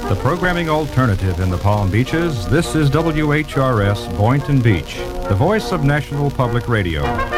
The programming alternative in the Palm Beaches, this is WHRS Boynton Beach, the voice of National Public Radio.